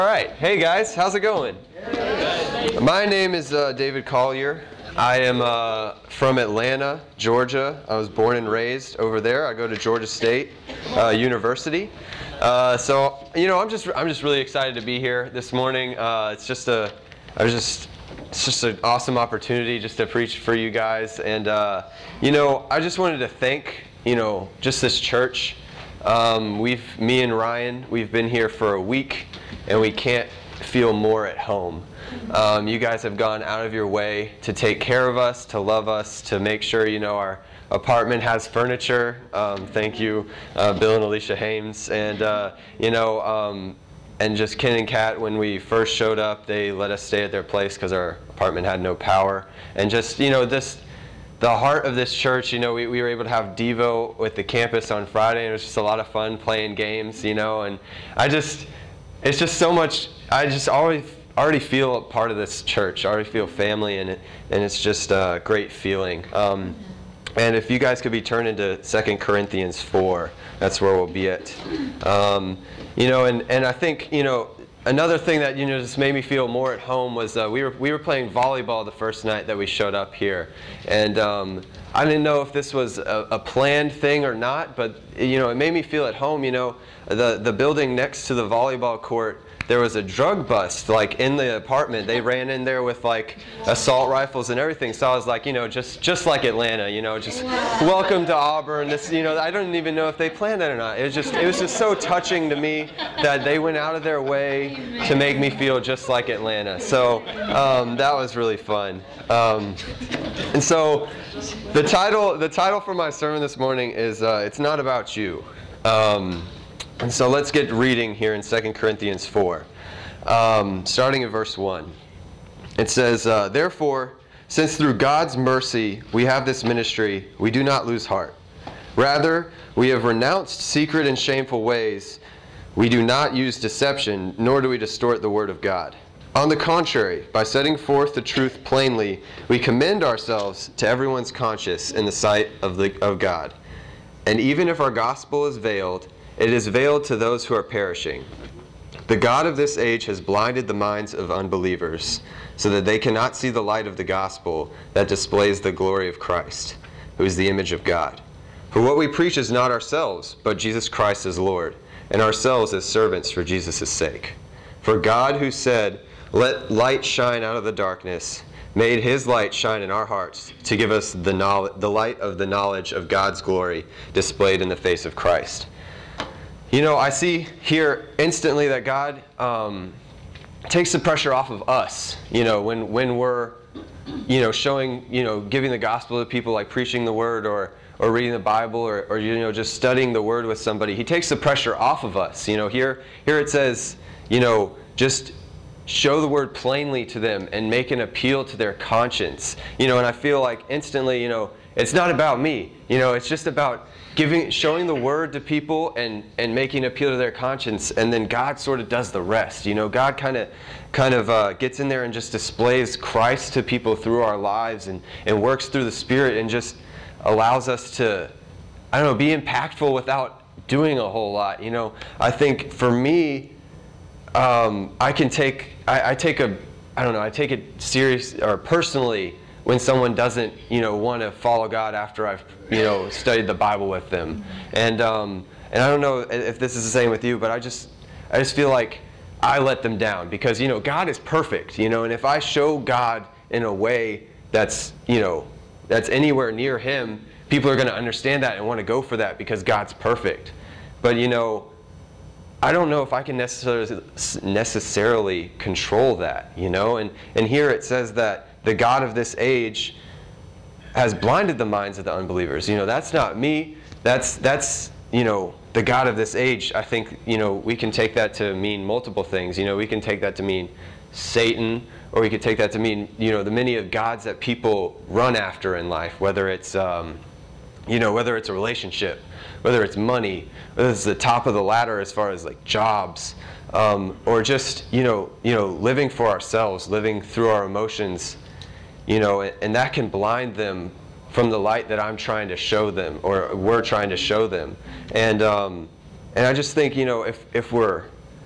All right. Hey guys, how's it going? My name is David Collier. I am from Atlanta, Georgia. I was born and raised over there. I go to Georgia State University. So I'm just really excited to be here this morning. It's just an awesome opportunity just to preach for you guys. And I just wanted to thank just this church. Me and Ryan, we've been here for a week, and we can't feel more at home. You guys have gone out of your way to take care of us, to love us, to make sure our apartment has furniture. Thank you, Bill and Alicia Hames, and and just Ken and Kat. When we first showed up, they let us stay at their place because our apartment had no power. And just the heart of this church, we were able to have Devo with the campus on Friday, and it was just a lot of fun playing games, and it's just so much. I just already feel a part of this church. I already feel family in it, and it's just a great feeling. And if you guys could be turned into 2 Corinthians 4, that's where we'll be at. And I think, another thing that just made me feel more at home was we were playing volleyball the first night that we showed up here, and I didn't know if this was a planned thing or not, but it made me feel at home. The building next to the volleyball court, there was a drug bust in the apartment. They ran in there with assault rifles and everything. So I was like, just like Atlanta, just welcome to Auburn. This, I don't even know if they planned that or not. It was just so touching to me that they went out of their way to make me feel just like Atlanta. So that was really fun. And so the title for my sermon this morning is "It's Not About You." And so let's get reading here in 2 Corinthians 4, starting in verse 1. It says, "Therefore, since through God's mercy we have this ministry, we do not lose heart. Rather, we have renounced secret and shameful ways. We do not use deception, nor do we distort the word of God. On the contrary, by setting forth the truth plainly, we commend ourselves to everyone's conscience in the sight of God. And even if our gospel is veiled, it is veiled to those who are perishing. The God of this age has blinded the minds of unbelievers, so that they cannot see the light of the gospel that displays the glory of Christ, who is the image of God. For what we preach is not ourselves, but Jesus Christ as Lord, and ourselves as servants for Jesus' sake. For God, who said, 'Let light shine out of the darkness,' made his light shine in our hearts to give us the light of the knowledge of God's glory displayed in the face of Christ." I see here instantly that God takes the pressure off of us, when we're, showing, giving the gospel to people, like preaching the word or reading the Bible or just studying the word with somebody. He takes the pressure off of us. Here it says, just show the word plainly to them and make an appeal to their conscience. And I feel like instantly, it's not about me. It's just about showing the word to people and making appeal to their conscience, and then God sort of does the rest. God kind of gets in there and just displays Christ to people through our lives and works through the Spirit and just allows us to, be impactful without doing a whole lot. I think for me, I take it serious or personally when someone doesn't, want to follow God after I've, studied the Bible with them. And I don't know if this is the same with you, but I just feel like I let them down because, God is perfect, and if I show God in a way that's anywhere near him, people are going to understand that and want to go for that because God's perfect. But, I don't know if I can necessarily control that, and here it says that the God of this age has blinded the minds of the unbelievers. That's not me. That's the God of this age. I think, we can take that to mean multiple things. We can take that to mean Satan, or we could take that to mean, the many of gods that people run after in life, whether it's, whether it's a relationship, whether it's money, whether it's the top of the ladder as far as jobs, or just, living for ourselves, living through our emotions, and that can blind them from the light that I'm trying to show them, or we're trying to show them. And I just think, if we're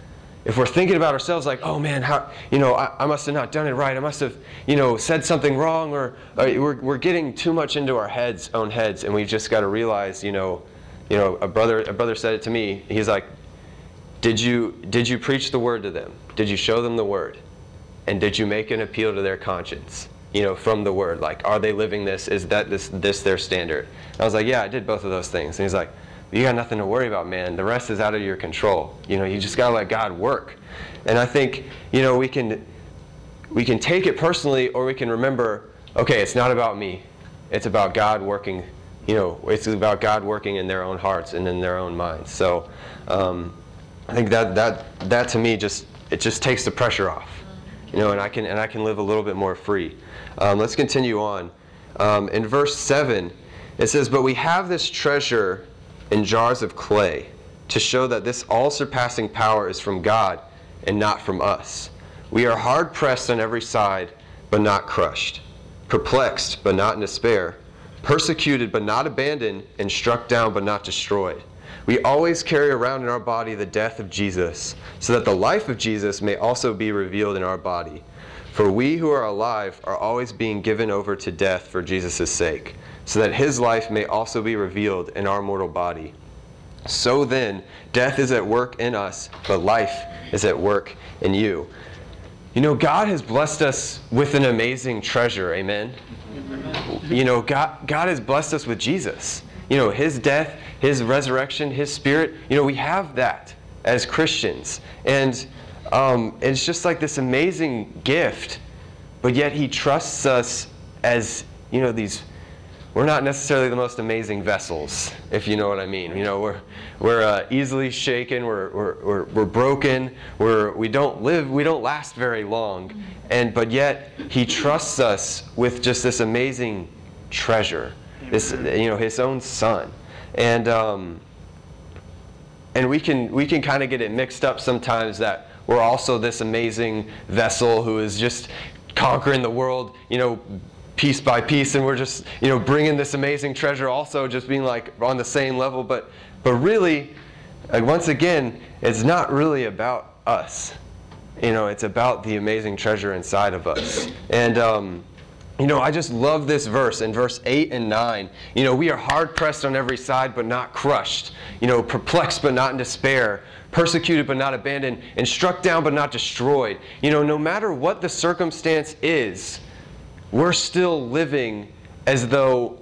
if we're thinking about ourselves like, oh man, how, I must have not done it right. I must have, said something wrong, or we're getting too much into our own heads, and we've just got to realize, a brother said it to me. He's like, did you preach the word to them? Did you show them the word? And did you make an appeal to their conscience? From the word, like, are they living this? Is that this their standard? And I was like, yeah, I did both of those things. And he's like, you got nothing to worry about, man. The rest is out of your control. You just got to let God work. And I think, we can take it personally, or we can remember, okay, it's not about me. It's about God working, it's about God working in their own hearts and in their own minds. So I think that to me it just takes the pressure off. And I can live a little bit more free. Let's continue on. In verse 7, it says, "But we have this treasure in jars of clay, to show that this all-surpassing power is from God and not from us. We are hard-pressed on every side, but not crushed, perplexed, but not in despair, persecuted, but not abandoned, and struck down, but not destroyed. We always carry around in our body the death of Jesus, so that the life of Jesus may also be revealed in our body. For we who are alive are always being given over to death for Jesus' sake, so that his life may also be revealed in our mortal body. So then, death is at work in us, but life is at work in you." God has blessed us with an amazing treasure, amen? God has blessed us with Jesus. His death, his resurrection, his spirit, we have that as Christians. And it's just like this amazing gift, but yet he trusts us as, we're not necessarily the most amazing vessels, if you know what I mean. We're easily shaken, we're broken, we don't last very long, but yet he trusts us with just this amazing treasure, this his own Son, and we can kind of get it mixed up sometimes that we're also this amazing vessel who is just conquering the world, piece by piece, and we're just, bringing this amazing treasure also, just being like on the same level. But really, once again, it's not really about us. It's about the amazing treasure inside of us. And I just love this verse in verse 8 and 9. We are hard pressed on every side, but not crushed. Perplexed, but not in despair. Persecuted, but not abandoned. And struck down, but not destroyed. No matter what the circumstance is, we're still living as though,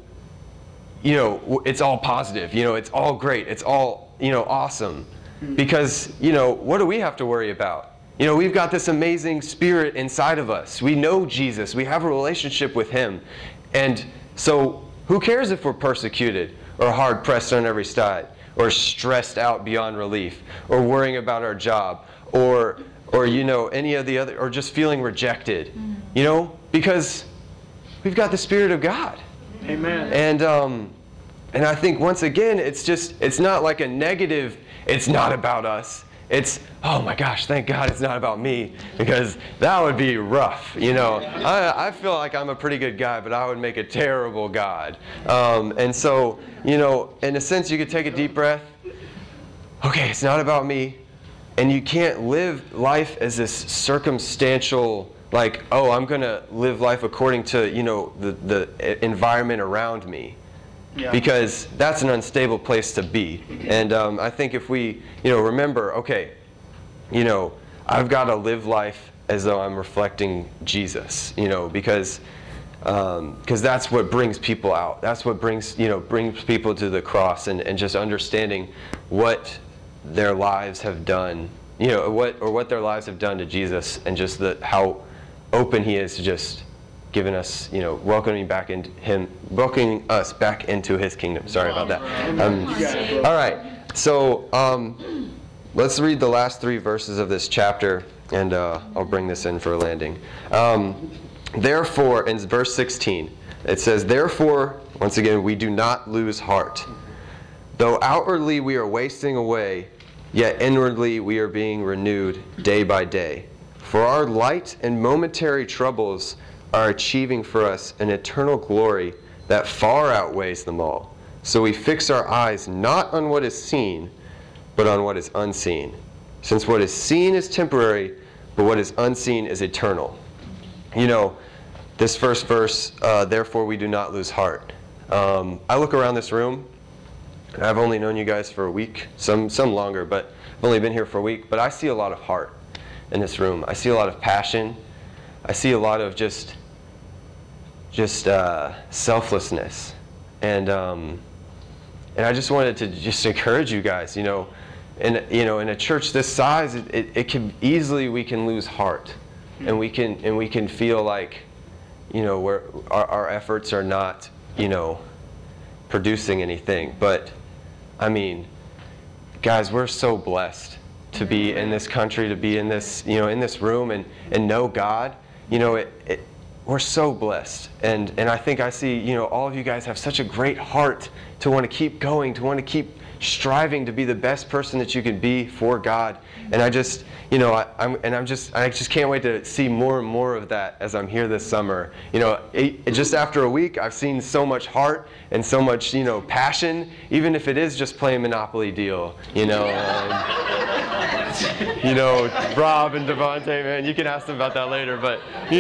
it's all positive. It's all great. It's all, awesome. Because, what do we have to worry about? We've got this amazing spirit inside of us. We know Jesus. We have a relationship with him. And so who cares if we're persecuted or hard pressed on every side or stressed out beyond relief or worrying about our job or any of the other, or just feeling rejected, because we've got the Spirit of God. Amen. And I think once again, it's not like a negative, it's not about us. It's, oh my gosh, thank God it's not about me, because that would be rough. I feel like I'm a pretty good guy, but I would make a terrible God. And so, in a sense, you could take a deep breath. Okay, it's not about me. And you can't live life as this circumstantial, like, oh, I'm going to live life according to, the environment around me. Yeah. Because that's an unstable place to be. And I think if we, remember, okay, I've got to live life as though I'm reflecting Jesus, because that's what brings people out. That's what brings people to the cross, and just understanding what their lives have done, what their lives have done to Jesus, and just how open he is to just giving us, welcoming us back into his kingdom. Sorry about that. All right, so let's read the last 3 verses of this chapter, and I'll bring this in for a landing. Therefore, in verse 16, it says, "Therefore, once again, we do not lose heart. Though outwardly we are wasting away, yet inwardly we are being renewed day by day. For our light and momentary troubles are achieving for us an eternal glory that far outweighs them all. So we fix our eyes not on what is seen, but on what is unseen. since what is seen is temporary, but what is unseen is eternal. You know, this first verse, therefore we do not lose heart. I look around this room, and I've only known you guys for a week, some longer, but I've only been here for a week, but I see a lot of heart in this room. I see a lot of passion. I see a lot of just selflessness. And I just wanted to just encourage you guys, in a church this size, it can easily, we can lose heart, and we can feel like, our efforts are not, producing anything. But I mean, guys, we're so blessed to be in this country, to be in this, in this room and know God. We're so blessed, and I think I see, all of you guys have such a great heart to want to keep going, to want to keep striving to be the best person that you can be for God. And I just, I just can't wait to see more and more of that as I'm here this summer. Just after a week, I've seen so much heart and so much, passion, even if it is just playing Monopoly Deal, Rob and Devontae, man, you can ask them about that later, but,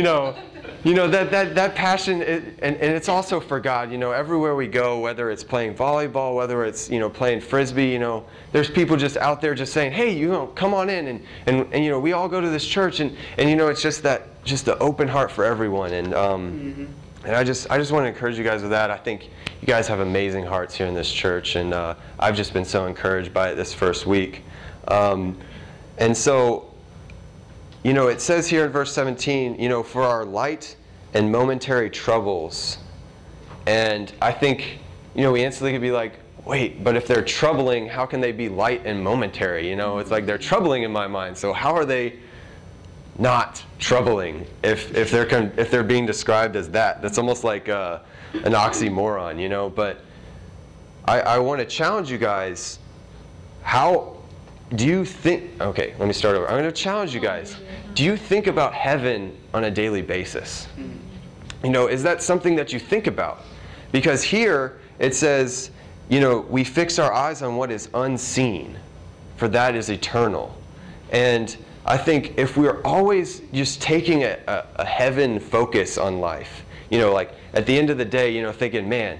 that passion, and it's also for God. Everywhere we go, whether it's playing volleyball, whether it's playing frisbee, there's people just out there just saying, hey, come on in, and we all go to this church, and it's just the open heart for everyone, and I just want to encourage you guys with that. I think you guys have amazing hearts here in this church, and I've just been so encouraged by it this first week, and so. It says here in verse 17, for our light and momentary troubles. And I think, we instantly could be like, wait, but if they're troubling, how can they be light and momentary? It's like they're troubling in my mind. So how are they not troubling if they're being described as that? That's almost like an oxymoron, But I want to challenge you guys. How do you think, okay, let me start over. I'm going to challenge you guys. Do you think about heaven on a daily basis? Is that something that you think about? Because here it says, we fix our eyes on what is unseen, for that is eternal. And I think if we're always just taking a heaven focus on life, like at the end of the day, thinking, man,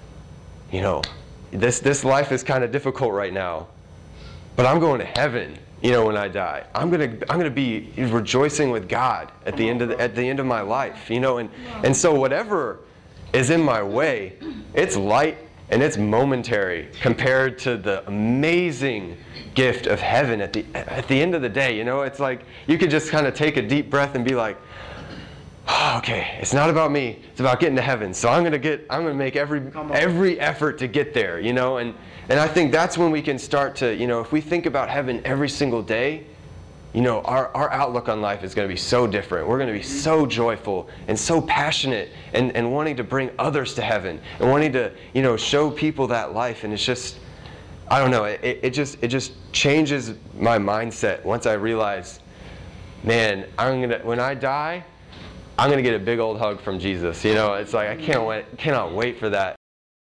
this life is kind of difficult right now. But I'm going to heaven, when I die. I'm gonna be rejoicing with God at the end of my life, and so whatever is in my way, it's light and it's momentary compared to the amazing gift of heaven at the end of the day. It's like you could just kind of take a deep breath and be like, oh, okay, it's not about me, it's about getting to heaven. So I'm gonna make every effort to get there, And I think that's when we can start to, if we think about heaven every single day, our outlook on life is going to be so different. We're going to be so joyful and so passionate and wanting to bring others to heaven and wanting to, show people that life. And it's just, I don't know, it just changes my mindset once I realize, man, when I die, I'm going to get a big old hug from Jesus. It's like I cannot wait for that.